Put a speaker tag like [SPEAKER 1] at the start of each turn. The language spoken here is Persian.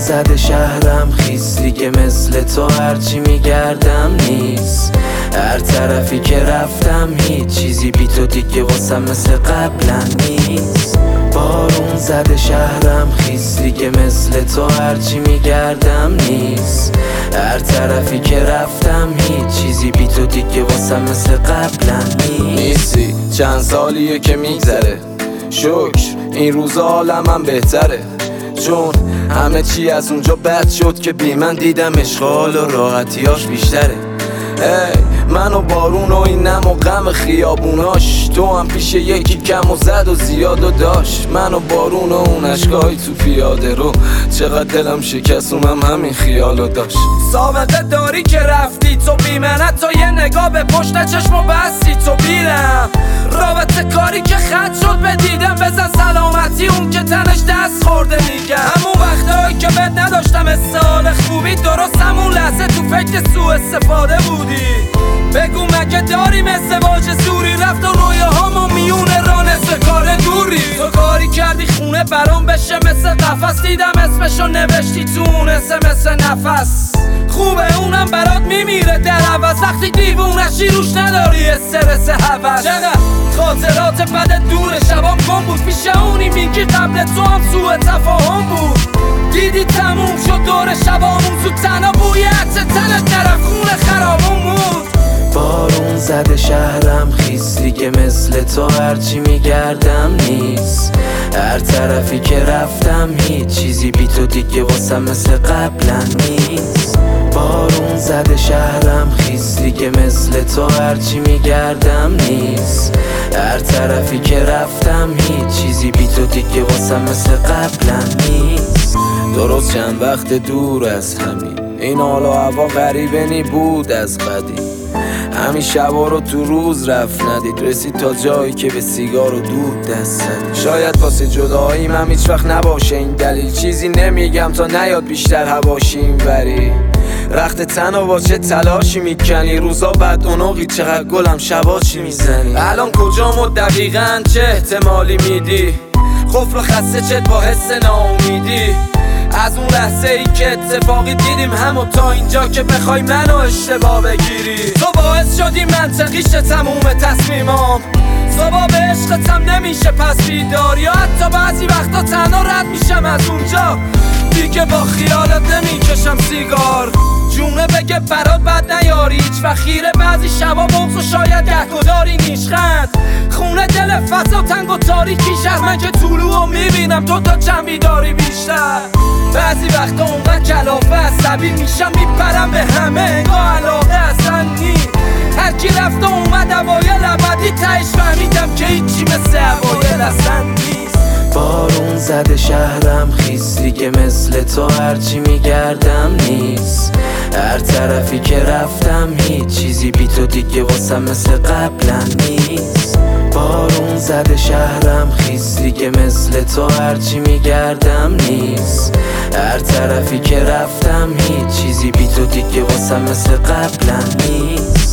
[SPEAKER 1] زده شهرم خیس دیگه مثل تو هرچی میگردم نیست. هر طرفی که رفتم هیچ چیزی بی تو دیگه واسم مثل قبلا نیست. بارون زده شهرم خیس دیگه مثل تو هرچی میگردم نیست. هر طرفی که رفتم هیچ چیزی بی تو دیگه واسم مثل قبلا
[SPEAKER 2] نیستی. چند سالیه که میگذره، شکر این روزا حالم بهتره، چون همه چی از اونجا بد شد که بی من دیدم اشغال و راحتیاش بیشتره. من و بارون و این نم و غم خیابوناش، تو هم پیش یکی کم و زد و زیاد و داشت. من و بارون و اون اشکایی تو پیاده رو، چقدر دلم شکست اونم همین خیالو داشت.
[SPEAKER 3] سابقه داری که رفتی تو بی منت، تو یه نگاه به پشت چشم و بستی تو بیرم. رابطه کاری که خط شد به دیدم، بزن سلامتی اون که تنش دست خورده میگم. همون وقتایی که بد نداشتم استحال خوبی، درست همون لحظه تو فکر سوء استفاده بودی. بگو مگه داریم ازدواج زوری، رفت و رویاهامو میونه را نصف کار دوری. تو کاری کردی خونه برام بشه مثل قفس، دیدم اسمشو نوشتی تو اون SMS نفس. خوبه اونم برات میمیره در عوض، وقتی دیوونشی روش نداری استرس هوس. چقدر خاطرات بد دور شبام گم بود، پیش اونی میگی قبل تو هم سوء تفاهم بود. دیدی تموم شد دور شبامون، زود تنها بوی عطر تنت نرفت خونه خرابون بود.
[SPEAKER 1] بارون زده شهرم خیس دیگه مثل تو هرچی میگردم نیست. هر طرفی که رفتم هیچ چیزی بی تو دیگه واسم مثل قبلا نیست. بارون زده شهرم خیس دیگه مثل تو هرچی میگردم نیست. هر طرفی که رفتم هیچ چیزی بی تو دیگه واسم مثل قبلا نیست.
[SPEAKER 2] درست چند وقت دور از همین، این حال و هوا غریبه نی بود از قدیم. همین شبا رو تو روز رفت ندید، رسید تا جایی که به سیگار و دود دست زد. شاید واسه جداییم هم هیچ وقت نباشه این دلیل، چیزی نمیگم تا نیاد بیشتر هواشی این وری. رخت تنها با چه تلاشی میکنی، روزا بد اوناقی چقدر گلم شبا چی میزنی. الان کجام و دقیقاً چه احتمالی میدی، خفر و خسته چت با حس ناامیدی. از اون لحظه ای که اتفاقی دیدیم همو تا اینجا که بخوای منو اشتباه بگیری. تو باعث شدی منطقیش تموم تصمیمام، صبح به عشقتم نمیشه پس بیدار، یا حتی بعضی وقتا تنها رد میشم از اونجا دیگه با خیالت نمیکشم سیگار. جونه بگه برات بد نیاری هیچ و خیره، بعضی شبا بغض و شاید گهگداری نیشخند. خونه دل فضا تنگ و تاریکی شهر، من که طلوعو میبینم تو تا چند بیداری بیشتر. بعضی وقتا اونقدر کلافه عصبی میشم میپرم به همه انگاه علاقه اصلا نی. هرکی رفت و اومد اوایل ابدی، تهش فهمیدم که هیچی مثل اوایل اصلا نیست.
[SPEAKER 1] بارون زده شهرم خیس دیگه مثل تو هرچی میگردم نیست. هر طرفی که رفتم هیچ چیزی بی تو دیگه واسم مثل قبلا نیست. بارون زده شهرم خیس دیگه مثل تو هرچی میگردم نیست. هر طرفی که رفتم هیچ چیزی بی تو دیگه واسم مثل قبلا نیست.